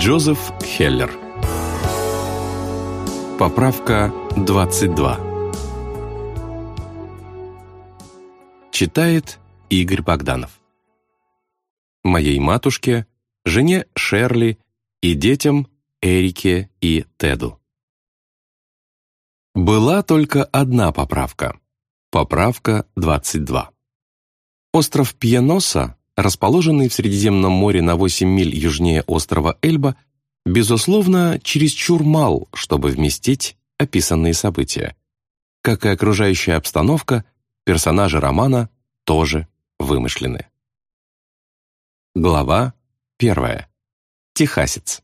Джозеф Хеллер. Поправка 22. Читает Игорь Богданов. Моей матушке, жене Шерли и детям Эрике и Теду. Была только одна поправка. Поправка 22. Остров Пьяноса, расположенный в Средиземном море на 8 миль южнее острова Эльба, безусловно, чересчур мал, чтобы вместить описанные события. Как и окружающая обстановка, персонажи романа тоже вымышлены. Глава 1. Техасец.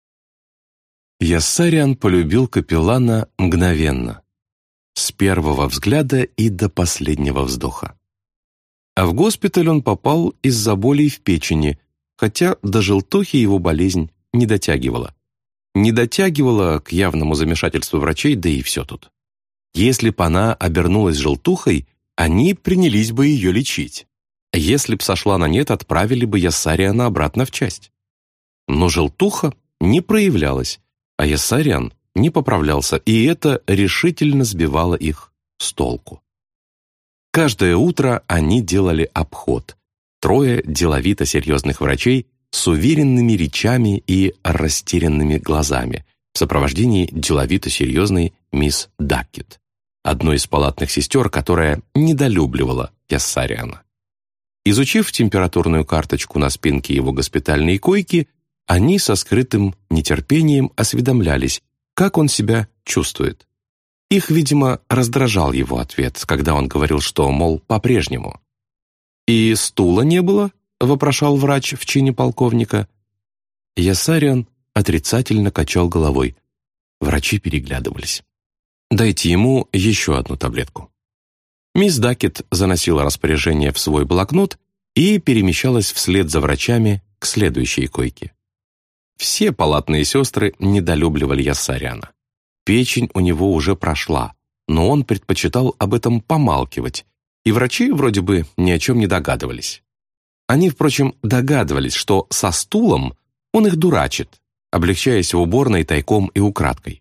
Яссариан полюбил капеллана мгновенно, с первого взгляда и до последнего вздоха. А в госпиталь он попал из-за болей в печени, хотя до желтухи его болезнь не дотягивала. Не дотягивала к явному замешательству врачей, да и все тут. Если б она обернулась желтухой, они принялись бы ее лечить. Если б сошла на нет, отправили бы Яссариана обратно в часть. Но желтуха не проявлялась, а Яссариан не поправлялся, и это решительно сбивало их с толку. Каждое утро они делали обход. 3 деловито серьезных врачей с уверенными речами и растерянными глазами в сопровождении деловито серьезной мисс Даккет, одной из палатных сестер, которая недолюбливала Яссариана. Изучив температурную карточку на спинке его госпитальной койки, они со скрытым нетерпением осведомлялись, как он себя чувствует. Их, видимо, раздражал его ответ, когда он говорил, что, мол, по-прежнему. «И стула не было?» — вопрошал врач в чине полковника. Яссариан отрицательно качал головой. Врачи переглядывались. «Дайте ему еще одну таблетку». Мисс Даккет заносила распоряжение в свой блокнот и перемещалась вслед за врачами к следующей койке. Все палатные сестры недолюбливали Яссариана. Печень у него уже прошла, но он предпочитал об этом помалкивать, и врачи вроде бы ни о чем не догадывались. Они, впрочем, догадывались, что со стулом он их дурачит, облегчаясь в уборной тайком и украдкой.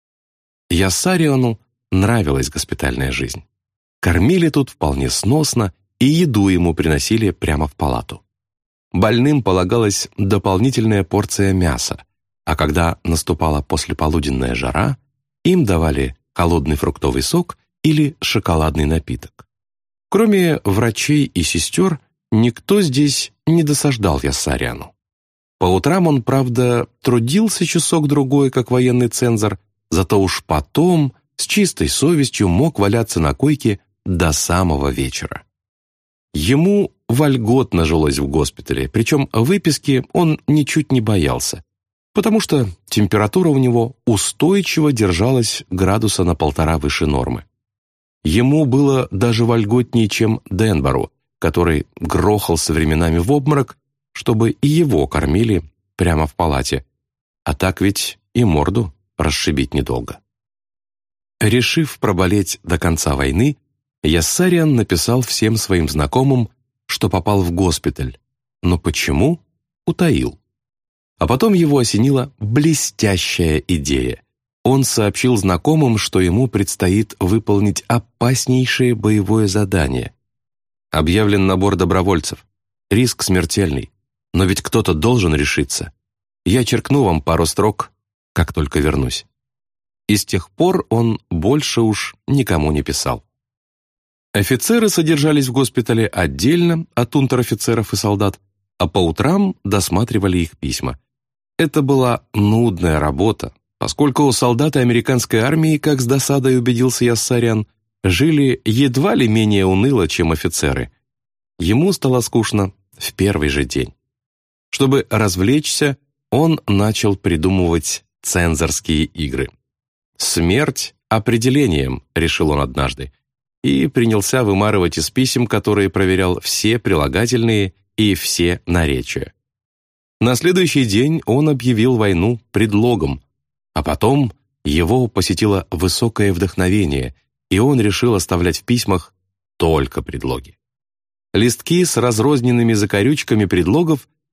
Яссариану нравилась госпитальная жизнь. Кормили тут вполне сносно, и еду ему приносили прямо в палату. Больным полагалась дополнительная порция мяса, а когда наступала послеполуденная жара, им давали холодный фруктовый сок или шоколадный напиток. Кроме врачей и сестер, никто здесь не досаждал Яссариану. По утрам он, правда, трудился часок-другой, как военный цензор, зато уж потом с чистой совестью мог валяться на койке до самого вечера. Ему вольготно жилось в госпитале, причем выписки он ничуть не боялся, потому что температура у него устойчиво держалась градуса на 1,5 выше нормы. Ему было даже вольготнее, чем Денбору, который грохался временами в обморок, чтобы и его кормили прямо в палате, а так ведь и морду расшибить недолго. Решив проболеть до конца войны, Яссариан написал всем своим знакомым, что попал в госпиталь, но почему — утаил. А потом его осенила блестящая идея. Он сообщил знакомым, что ему предстоит выполнить опаснейшее боевое задание. Объявлен набор добровольцев. Риск смертельный. Но ведь кто-то должен решиться. Я черкну вам пару строк, как только вернусь. И с тех пор он больше уж никому не писал. Офицеры содержались в госпитале отдельно от унтер-офицеров и солдат, а по утрам досматривали их письма. Это была нудная работа, поскольку солдаты американской армии, как с досадой убедился Яссариан, жили едва ли менее уныло, чем офицеры. Ему стало скучно в первый же день. Чтобы развлечься, он начал придумывать цензорские игры. «Смерть определением», — решил он однажды, и принялся вымарывать из писем, которые проверял все прилагательные и все наречия. На следующий день он объявил войну предлогом, а потом его посетило высокое вдохновение, и он решил оставлять в письмах только предлоги. Листки с разрозненными закорючками предлогов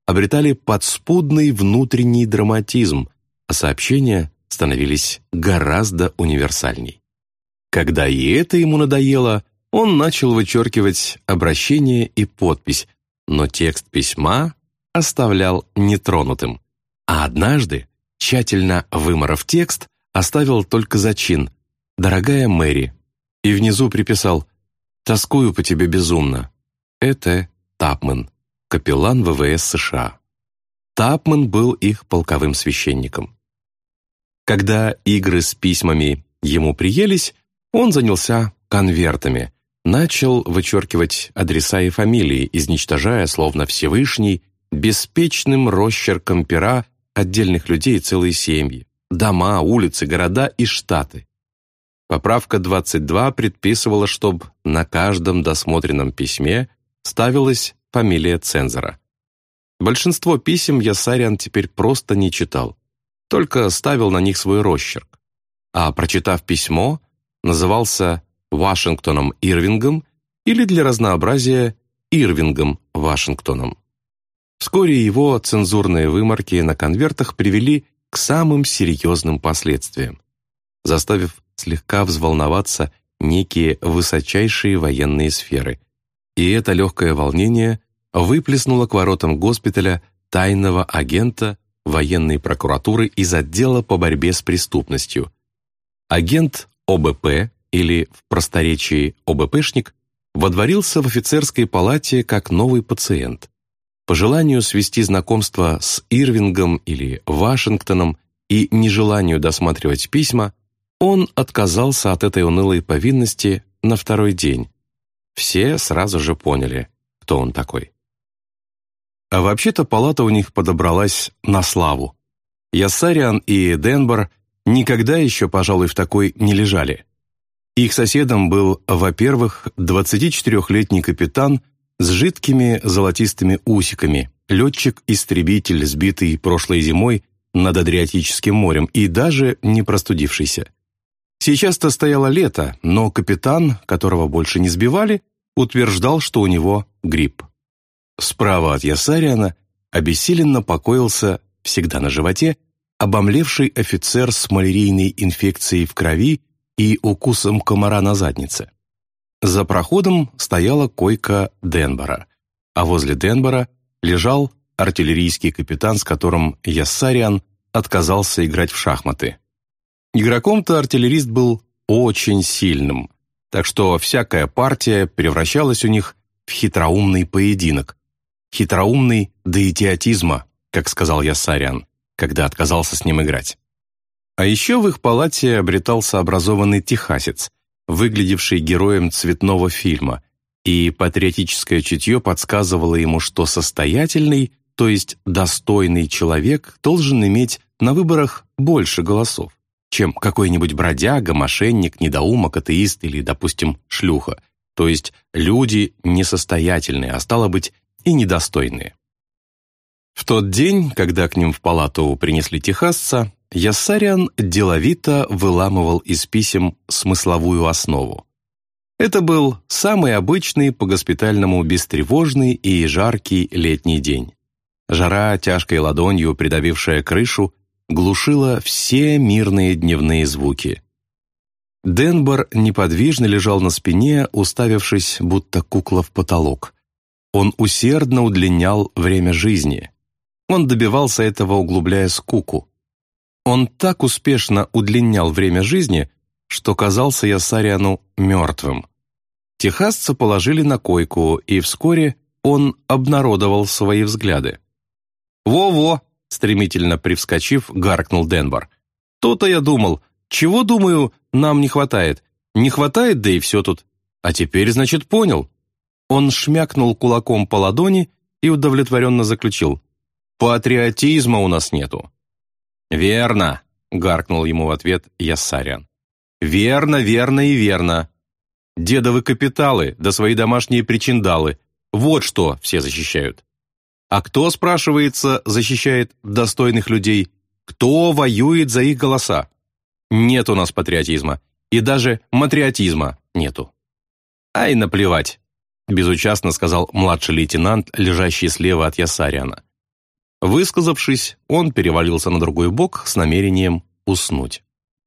обретали подспудный внутренний драматизм, а сообщения становились гораздо универсальней. Когда и это ему надоело, он начал вычеркивать обращение и подпись, но текст письма оставлял нетронутым. А однажды, тщательно вымарав текст, оставил только зачин «Дорогая Мэри», и внизу приписал «Тоскую по тебе безумно». Это Тапман, капеллан ВВС США. Тапман был их полковым священником. Когда игры с письмами ему приелись, он занялся конвертами, начал вычеркивать адреса и фамилии, изничтожая, словно Всевышний, беспечным росчерком пера отдельных людей целые семьи, дома, улицы, города и штаты. Поправка 22 предписывала, чтобы на каждом досмотренном письме ставилась фамилия цензора. Большинство писем Яссариан теперь просто не читал, только ставил на них свой росчерк. А прочитав письмо, назывался Вашингтоном Ирвингом или для разнообразия Ирвингом Вашингтоном. Вскоре его цензурные вымарки на конвертах привели к самым серьезным последствиям, заставив слегка взволноваться некие высочайшие военные сферы. И это легкое волнение выплеснуло к воротам госпиталя тайного агента военной прокуратуры из отдела по борьбе с преступностью. Агент ОБП, или в просторечии ОБПшник, водворился в офицерской палате как новый пациент. По желанию свести знакомство с Ирвингом или Вашингтоном и нежеланию досматривать письма, он отказался от этой унылой повинности на второй день. Все сразу же поняли, кто он такой. А вообще-то палата у них подобралась на славу. Яссариан и Денбор никогда еще, пожалуй, в такой не лежали. Их соседом был, во-первых, 24-летний капитан с жидкими золотистыми усиками, летчик-истребитель, сбитый прошлой зимой над Адриатическим морем и даже не простудившийся. Сейчас-то стояло лето, но капитан, которого больше не сбивали, утверждал, что у него грипп. Справа от Яссариана обессиленно покоился, всегда на животе, обомлевший офицер с малярийной инфекцией в крови и укусом комара на заднице. За проходом стояла койка Денбора, а возле Денбора лежал артиллерийский капитан, с которым Яссариан отказался играть в шахматы. Игроком-то артиллерист был очень сильным, так что всякая партия превращалась у них в хитроумный поединок. Хитроумный до идиотизма, как сказал Яссариан, когда отказался с ним играть. А еще в их палате обретался образованный техасец, выглядевший героем цветного фильма, и патриотическое чутье подсказывало ему, что состоятельный, то есть достойный человек должен иметь на выборах больше голосов, чем какой-нибудь бродяга, мошенник, недоумок, атеист или, допустим, шлюха, то есть люди несостоятельные, а стало быть, и недостойные. В тот день, когда к ним в палату принесли техасца, Яссариан деловито выламывал из писем смысловую основу. Это был самый обычный по-госпитальному бестревожный и жаркий летний день. Жара, тяжкой ладонью придавившая крышу, глушила все мирные дневные звуки. Денбор неподвижно лежал на спине, уставившись, будто кукла в потолок. Он усердно удлинял время жизни. Он добивался этого, углубляя скуку. Он так успешно удлинял время жизни, что казался Яссариану мертвым. Техасца положили на койку, и вскоре он обнародовал свои взгляды. «Во-во!» — стремительно привскочив, гаркнул Денбор. «То-то я думал. Чего, думаю, нам не хватает? Не хватает, да и все тут. А теперь, значит, понял». Он шмякнул кулаком по ладони и удовлетворенно заключил. «Патриотизма у нас нету». «Верно», — гаркнул ему в ответ Яссариан. «Верно, верно и верно. Дедовы капиталы да свои домашние причиндалы. Вот что все защищают. А кто, спрашивается, защищает достойных людей? Кто воюет за их голоса? Нет у нас патриотизма. И даже матриотизма нету». «Ай, наплевать», — безучастно сказал младший лейтенант, лежащий слева от Яссариана. Высказавшись, он перевалился на другой бок с намерением уснуть.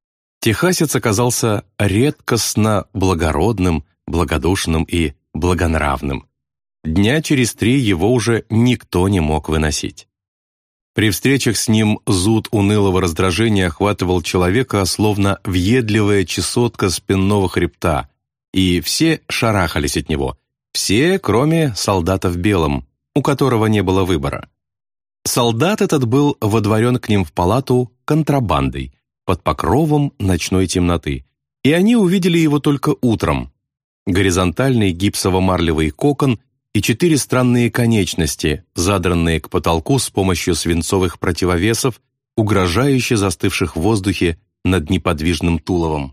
Техасец оказался редкостно благородным, благодушным и благонравным. Дня через 3 его уже никто не мог выносить. При встречах с ним зуд унылого раздражения охватывал человека, словно въедливая чесотка спинного хребта, и все шарахались от него, все, кроме солдата в белом, у которого не было выбора. Солдат этот был водворен к ним в палату контрабандой, под покровом ночной темноты, и они увидели его только утром. Горизонтальный гипсово-марлевый кокон и 4 странные конечности, задранные к потолку с помощью свинцовых противовесов, угрожающе застывших в воздухе над неподвижным туловом.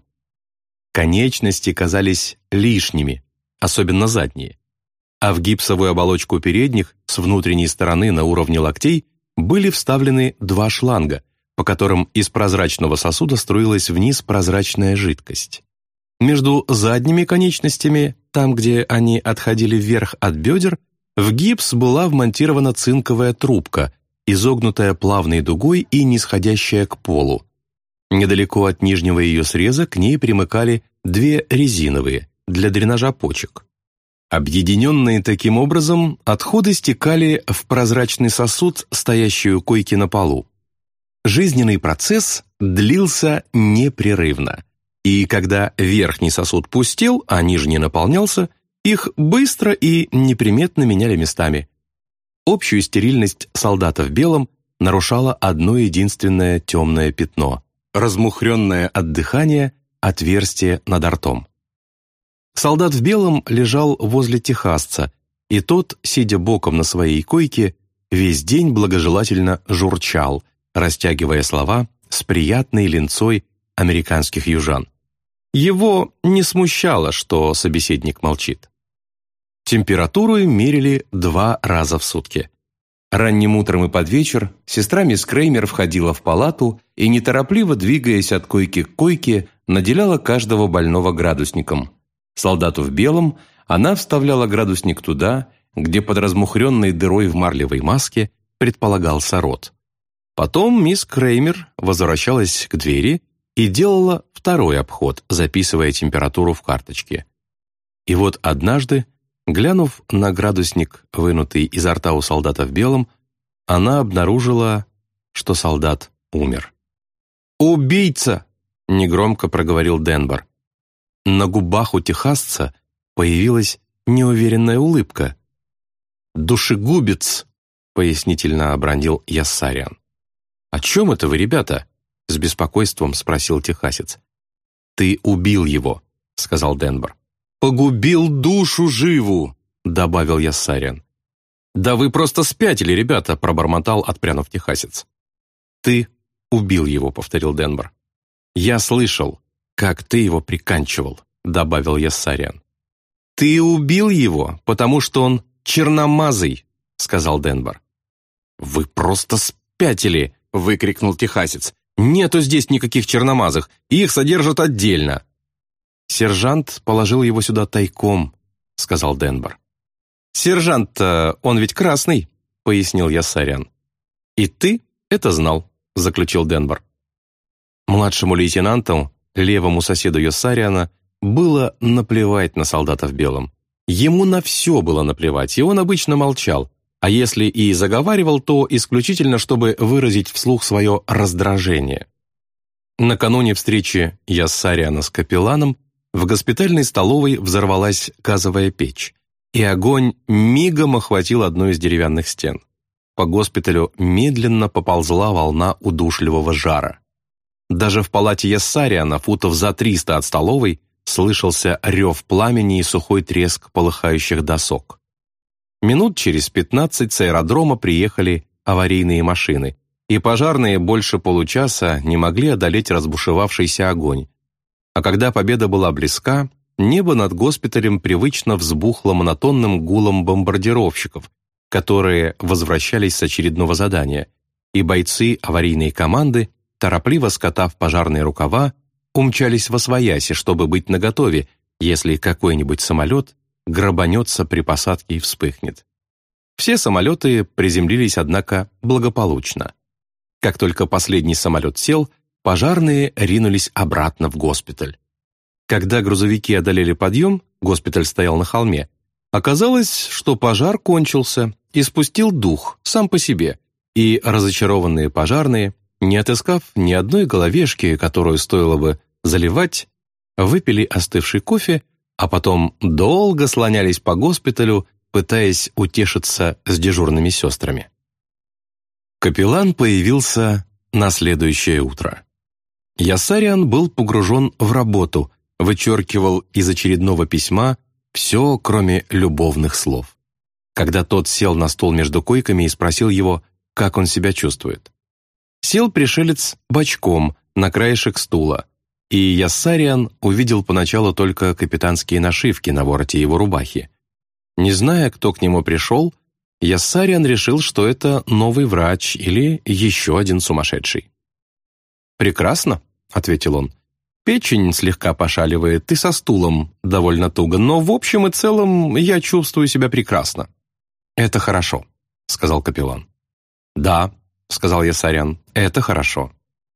Конечности казались лишними, особенно задние. А в гипсовую оболочку передних с внутренней стороны на уровне локтей были вставлены 2 шланга, по которым из прозрачного сосуда струилась вниз прозрачная жидкость. Между задними конечностями, там, где они отходили вверх от бедер, в гипс была вмонтирована цинковая трубка, изогнутая плавной дугой и нисходящая к полу. Недалеко от нижнего ее среза к ней примыкали 2 резиновые для дренажа почек. Объединенные таким образом, отходы стекали в прозрачный сосуд, стоящий у койки на полу. Жизненный процесс длился непрерывно, и когда верхний сосуд пустел, а нижний наполнялся, их быстро и неприметно меняли местами. Общую стерильность солдата в белом нарушало одно единственное темное пятно, размухренное от дыхания отверстие над ртом. Солдат в белом лежал возле техасца, и тот, сидя боком на своей койке, весь день благожелательно журчал, растягивая слова с приятной линцой американских южан. Его не смущало, что собеседник молчит. Температуру им мерили 2 раза в сутки. Ранним утром и под вечер сестра мисс Креймер входила в палату и, неторопливо двигаясь от койки к койке, наделяла каждого больного градусником. Солдату в белом она вставляла градусник туда, где под размухренной дырой в марлевой маске предполагался рот. Потом мисс Креймер возвращалась к двери и делала 2-й обход, записывая температуру в карточке. И вот однажды, глянув на градусник, вынутый изо рта у солдата в белом, она обнаружила, что солдат умер. «Убийца!» — негромко проговорил Денбор. На губах у техасца появилась неуверенная улыбка. «Душегубец!» — пояснительно обронил Яссариан. «О чем это вы, ребята?» — с беспокойством спросил техасец. «Ты убил его», — сказал Денбор. «Погубил душу живу», — добавил Яссариан. «Да вы просто спятили, ребята», — пробормотал, отпрянув техасец. «Ты убил его», — повторил Денбор. «Я слышал, как ты его приканчивал», — добавил Яссариан. «Ты убил его, потому что он черномазый», — сказал Денбор. «Вы просто спятили», — выкрикнул техасец. «Нету здесь никаких черномазых, их содержат отдельно». «Сержант положил его сюда тайком», — сказал Денбор. «Сержант-то, он ведь красный», — пояснил Яссариан. «И ты это знал», — заключил Денбор. Младшему лейтенанту, левому соседу Яссариана, было наплевать на солдата в белом. Ему на все было наплевать, и он обычно молчал, а если и заговаривал, то исключительно, чтобы выразить вслух свое раздражение. Накануне встречи Яссариана с капелланом в госпитальной столовой взорвалась газовая печь, и огонь мигом охватил одну из деревянных стен. По госпиталю медленно поползла волна удушливого жара. Даже в палате Яссариана, футов за 300 от столовой, слышался рев пламени и сухой треск полыхающих досок. Минут через 15 с аэродрома приехали аварийные машины, и пожарные больше получаса не могли одолеть разбушевавшийся огонь. А когда победа была близка, небо над госпиталем привычно взбухло монотонным гулом бомбардировщиков, которые возвращались с очередного задания, и бойцы аварийной команды, торопливо скотав пожарные рукава, умчались восвояси, чтобы быть наготове, если какой-нибудь самолет грабанется при посадке и вспыхнет. Все самолеты приземлились, однако, благополучно. Как только последний самолет сел, пожарные ринулись обратно в госпиталь. Когда грузовики одолели подъем, госпиталь стоял на холме, оказалось, что пожар кончился и спустил дух сам по себе, и разочарованные пожарные, не отыскав ни одной головешки, которую стоило бы заливать, выпили остывший кофе, а потом долго слонялись по госпиталю, пытаясь утешиться с дежурными сестрами. Капеллан появился на следующее утро. Яссариан был погружен в работу, вычеркивал из очередного письма все, кроме любовных слов. Когда тот сел на стол между койками и спросил его, как он себя чувствует. Сел пришелец бочком на краешек стула, и Яссариан увидел поначалу только капитанские нашивки на вороте его рубахи. Не зная, кто к нему пришел, Яссариан решил, что это новый врач или еще один сумасшедший. «Прекрасно», — ответил он. «Печень слегка пошаливает и со стулом довольно туго, но в общем и целом я чувствую себя прекрасно». «Это хорошо», — сказал капеллан. «Да», — сказал Яссариан, — «это хорошо».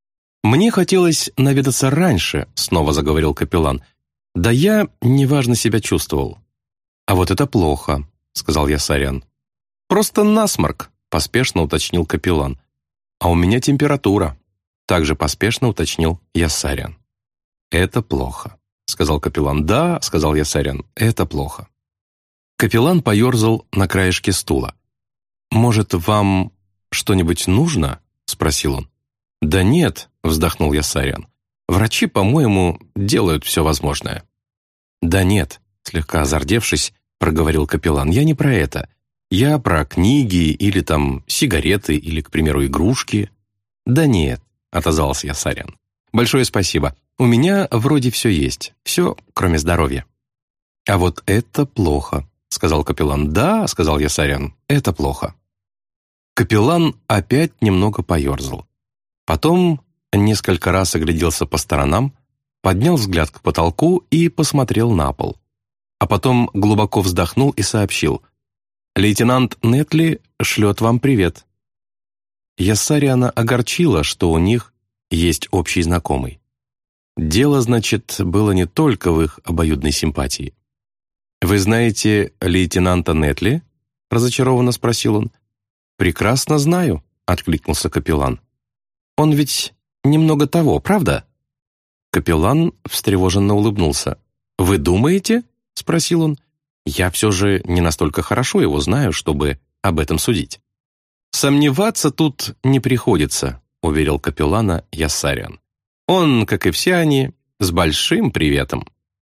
«Мне хотелось наведаться раньше», — снова заговорил капеллан. «Да я неважно себя чувствовал». «А вот это плохо», — сказал Яссариан. «Просто насморк», — поспешно уточнил капеллан. «А у меня температура», — также поспешно уточнил Яссариан. «Это плохо», — сказал капеллан. «Да», — сказал Яссариан, — «это плохо». Капеллан поерзал на краешке стула. «Может, вам что-нибудь нужно?» — спросил он. «Да нет», — вздохнул Яссариан. «Врачи, по-моему, делают все возможное». «Да нет», — слегка озардевшись, проговорил капеллан. «Я не про это. Я про книги или там сигареты или, к примеру, игрушки». «Да нет», — отозвался Яссариан. «Большое спасибо. У меня вроде все есть. Все, кроме здоровья». «А вот это плохо», — сказал капеллан. «Да», — сказал Яссариан, — «это плохо». Капеллан опять немного поерзал. Потом несколько раз огляделся по сторонам, поднял взгляд к потолку и посмотрел на пол. А потом глубоко вздохнул и сообщил: «Лейтенант Нетли шлет вам привет». Яссариана огорчило, что у них есть общий знакомый. Дело, значит, было не только в их обоюдной симпатии. «Вы знаете лейтенанта Нетли?» — разочарованно спросил он. «Прекрасно знаю», — откликнулся капеллан. «Он ведь немного того, правда?» Капеллан встревоженно улыбнулся. «Вы думаете?» — спросил он. «Я все же не настолько хорошо его знаю, чтобы об этом судить». «Сомневаться тут не приходится», — уверил капеллана Яссариан. «Он, как и все они, с большим приветом».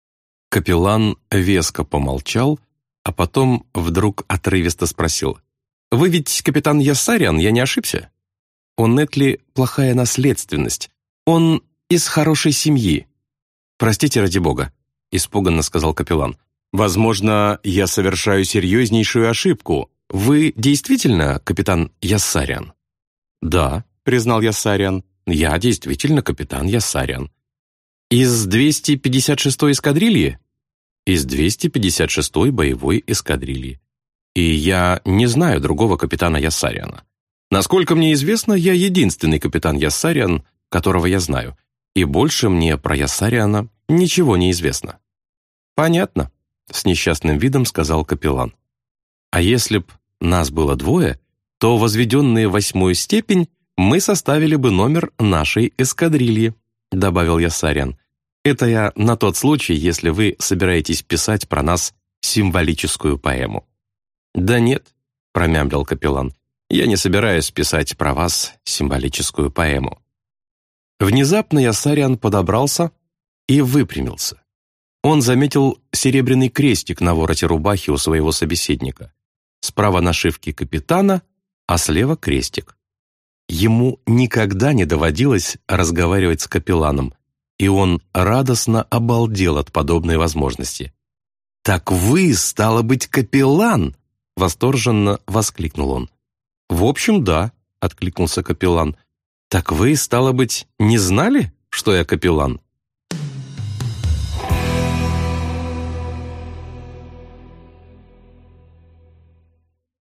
Капеллан веско помолчал, а потом вдруг отрывисто спросил: «Вы ведь капитан Яссариан, я не ошибся? У Нетли плохая наследственность. Он из хорошей семьи». «Простите, ради бога», — испуганно сказал капеллан. «Возможно, я совершаю серьезнейшую ошибку. Вы действительно капитан Яссариан?» «Да», — признал Яссариан, — «я действительно капитан Яссариан». «Из 256-й эскадрильи?» «Из 256-й боевой эскадрильи. И я не знаю другого капитана Яссариана. Насколько мне известно, я единственный капитан Яссариан, которого я знаю, и больше мне про Яссариана ничего не известно». «Понятно», — с несчастным видом сказал капеллан. «А если б нас было двое, то, возведенные в 8-ю степень, мы составили бы номер нашей эскадрильи», — добавил Яссариан. «Это я на тот случай, если вы собираетесь писать про нас символическую поэму». «Да нет», — промямлил капеллан, — «я не собираюсь писать про вас символическую поэму». Внезапно Яссариан подобрался и выпрямился. Он заметил серебряный крестик на вороте рубахи у своего собеседника. Справа нашивки капитана, а слева крестик. Ему никогда не доводилось разговаривать с капелланом, и он радостно обалдел от подобной возможности. «Так вы, стало быть, капеллан!» — восторженно воскликнул он. «В общем, да», — откликнулся капеллан. «Так вы, стало быть, не знали, что я капеллан?»